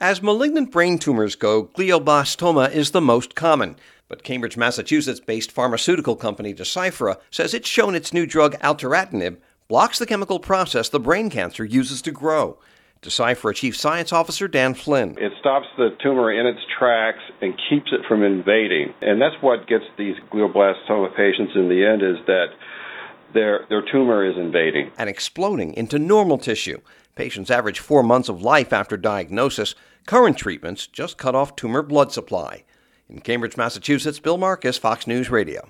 As malignant brain tumors go, glioblastoma is the most common. But Cambridge, Massachusetts-based pharmaceutical company Deciphera says it's shown its new drug alteratinib blocks the chemical process the brain cancer uses to grow. Deciphera Chief Science Officer Dan Flynn. It stops the tumor in its tracks and keeps it from invading. And that's what gets these glioblastoma patients in the end, is that their tumor is invading and exploding into normal tissue. Patients average 4 months of life after diagnosis. Current treatments just cut off tumor blood supply. In Cambridge, Massachusetts, Bill Marcus, Fox News Radio.